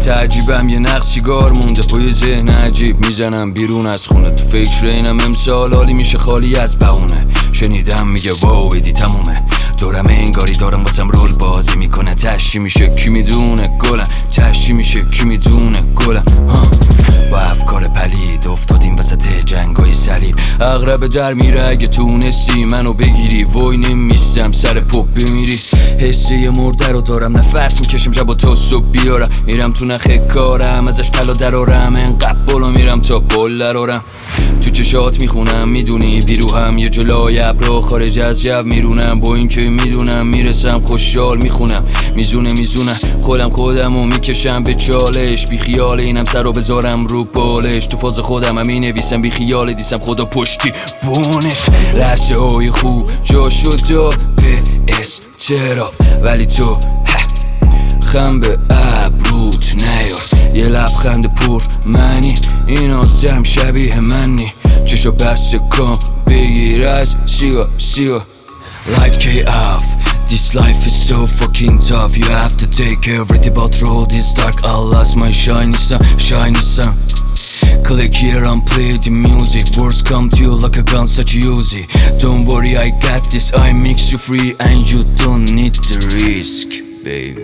تعجیبم یه نقص سیگار مونده با یه ذهن عجیب میزنم بیرون از خونه. تو فکر اینم امسال حالی میشه خالی از بهونه. شنیدم میگه واو ایدی تمومه، دورم انگاری دارم واسم رول بازی میکنه. تشی میشه کی میدونه گلم، تشی میشه کی میدونه گلم. با افکار پلید افتادیم وسط جنگای صلیب. اغرب در میره اگه تونستی منو بگیری، وای نمیستم سر پپ بمیری. حسه مرده رو دارم نفس میکشم شب و تا صبح بیارم. میرم تو نخ کارم ازش طلا درارم، انقدر بالا میرم تا بال درارم. تو چشات میخونم میدونی بیروهم، یه جلای ابرا خارج از جو میرونم. با این که میدونم میرسم خوشحال میخونم، میزونه خودمو میکشم به چالش. بی خیال اینم سر رو بذارم رو بالش، تو فاز خودم هم نویسم بی خیال دیسم خدا پشتی بونش. لحظه های خوب جا شد و به استراب، ولی تو خم به ابروت نیار. یه لبخند پر منی، این آدم شبیه منی. چشو بست کن بگیر از سیگار Light K off. This life is so fucking tough. You have to take everything but road is dark. I lost my shiny sun. Click here and play the music. Words come to you like a gun, such Uzi. Don't worry, I got this. I mix you free and you don't need the risk, baby.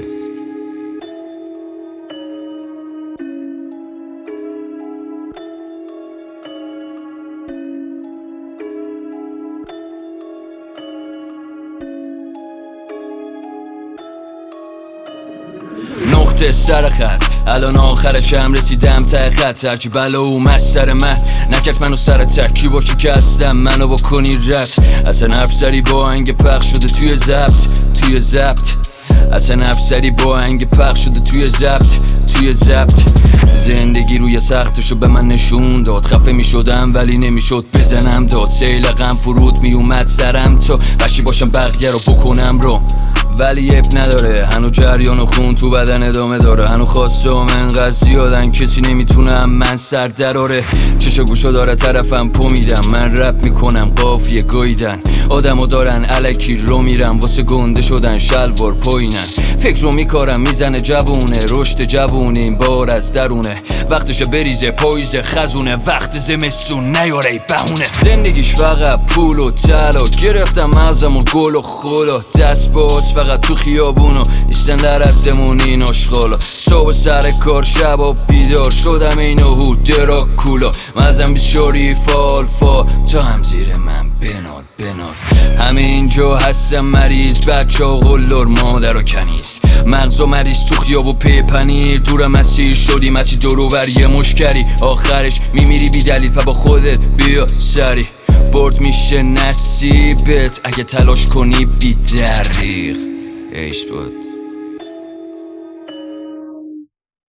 نقطه سر خط الان آخرشم رسیدم ته خط. هرچی بلا اومد سر من نکرد منو سر تکی باشی که هستم منو بکنی رد. اصلا حرف سری با آهنگ پخش شده توی ضبط. اصلا حرف سری با آهنگ پخش شده توی ضبط. زندگی روی سختشو به من نشون داد. خفه می شدم ولی نمیشد بزنم داد. سیل غم فرود می اومد سرم تا بشی باشم بقیه رو بکنم رو. ولی اب نداره، هنو جریان و خون تو بدن ادامه داره. هنو خواستم انقدر زیادن کسی نمیتونم من سر دراره. چشا گوشا داره طرفم پو میدم، من رپ میکنم قافیه گاییدن. آدمو دارن الکی رو میرم واسه گنده شدن شلوار پایینن. فکر رو میکارم میزنه جوونه، رشد جوونه این بار از درونه. وقتشه بریزه پاییز خزونه، وقت زمستون نیاره بهونه. زندگیش فقط پول و طلا، گرفتم مغزم و گل و خولا. دست باز فقط تو خیابونو نیستن در حدمون این اشغالا. صبح سر کار شبا بیدار شدم اینو هو دراکولا. مزم بیشاری فالفا تا هم زیر من بنال. همه اینجا هستم مریض، بچه ها غلار مادر و کنیز. مغز و مریض تو خیاب و پی پنیر. دور مسیر شدی مسیر دوروبر یه مشکری. آخرش میمیری بی دلیل پا با خودت بیا سری. برد میشه نصیبت اگه تلاش کنی بی دریغ. عشق بود.